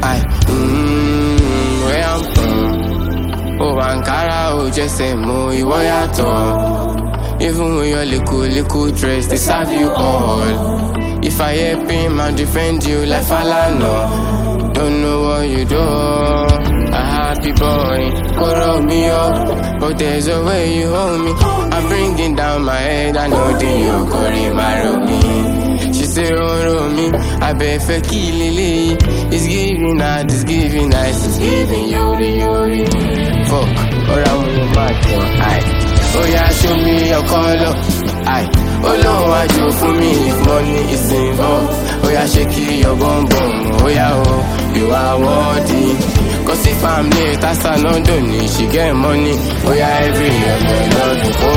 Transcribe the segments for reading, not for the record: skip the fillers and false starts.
Where I'm from. Oh, Ankara, oh, just say mo, Iwoyato. Even with your little dress, they serve you all. If I help him, I'll defend you like Falana. Don't know what you do. A happy boy, call me up, but there's a way you hold me. I'm bringing down my head, I know the you go marry me. She say, oh, me, I bet for killing. It's giving out, it's giving nice, it's giving yori. Fuck, or I'm with my gun, oh yeah, show me your color, oh no, I do for me if money is involved. Oh yeah, shake your bum bum, oh yeah, oh, you are worthy. Cause if I'm late, that's another need. She get money, oh yeah, every year, Lord, oh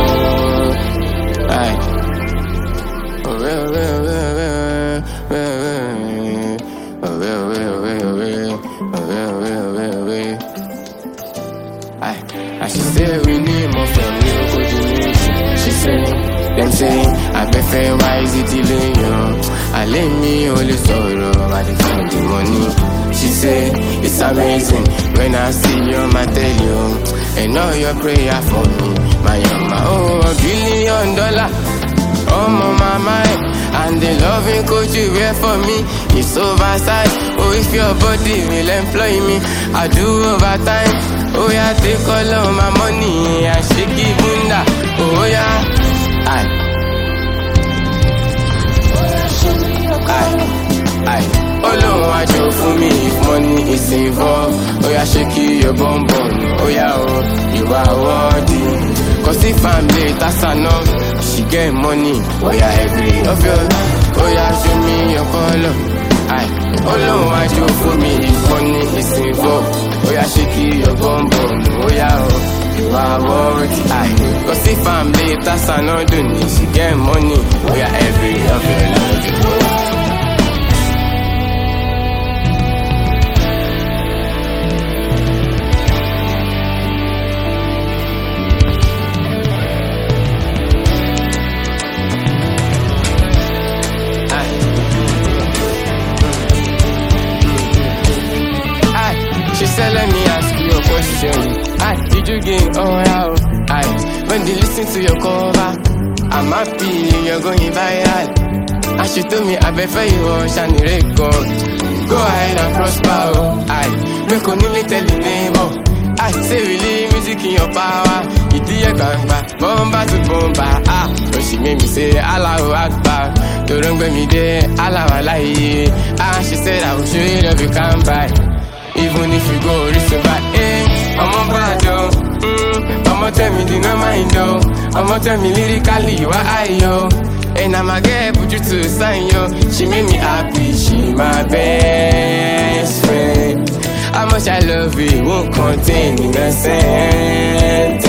wow, I should say we need more from you, could you need? She say, them say, I prefer why is it dealing you? I let me only sorrow, I defend the money. She say, it's amazing when I see you, I tell you, and all your prayer for me, my mama, oh, $1 billion, oh my mind, and the loving coach you wear for me, it's oversized, oh, if your body will employ me, I do overtime. Oh yeah, take all of my money and shake it bunda. Oh yeah, oh no, I do for me if money is involved. Oh yeah, shake your bum bum. Oh yeah, oh, you are worthy. Cause if I'm late, that's enough. She get money. Oh yeah, every of your. Oh yeah, show me your color. Oh no, I do for me if money is involved. Oh yeah, shake your bum bum. Oh yeah, oh, you are worthy. Cause if I'm late, that's another need. She get money. Oh yeah, every of your love. She said, let me ask you a question. Did you get all out? When they listen to your cover, I'm happy you're going viral. And she told me, I prefer you on Shani record. Go ahead and prosper. Make only tell the neighbor. I say we leave music in your power. You do your gangba, bomba to bomba. But she made me say, Allahu Akbar. Don't get me there, Allah Wallahi. She said, I will show you love you can buy. Even if you go listen back, I'm on bad though. I'ma tell me the no mind though. I'ma tell me lyrically you are yo. And I'ma get put you to the sign yo. She made me happy, she my best friend. How much I love you won't contain in a sentence.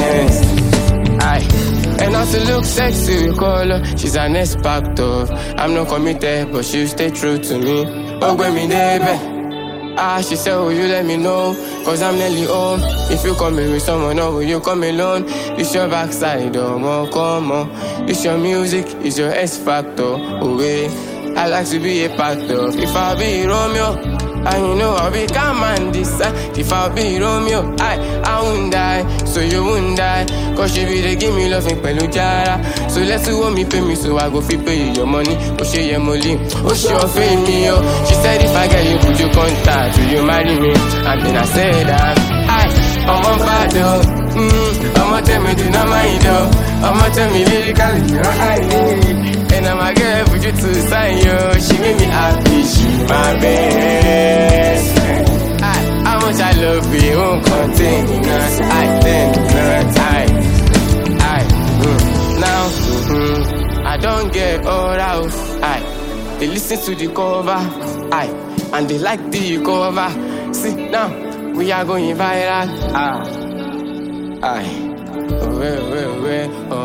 And also look sexy, call her. She's an ex-factor. I'm not committed, but she'll stay true to me. Oh, when me there, she said, will you let me know? Cause I'm nearly home. If you come in with someone or will you come alone? It's your backside, oh, come on. It's your music, it's your X-factor, oh, wait. I like to be a part of. If I'll be Romeo, and you know I'll be calm and decide. If I'll be Romeo, I won't die, so you won't die. Cause she be they give me love in Pelujara. So let's see what me pay me, so I go fit pay you your money. Oh she your money, oh she offend me, oh. She said if I get you, put your contact, will you marry me? And then I said that I'm on bad though. I'ma tell me do not mind though. I'ma tell me lyrically, you know and I'ma get put you to the side, yo. She made me happy, she my best friend. How much I love you, won't contain us. Now, I don't get all out. They listen to the cover, and they like the cover. See, now, we are going viral.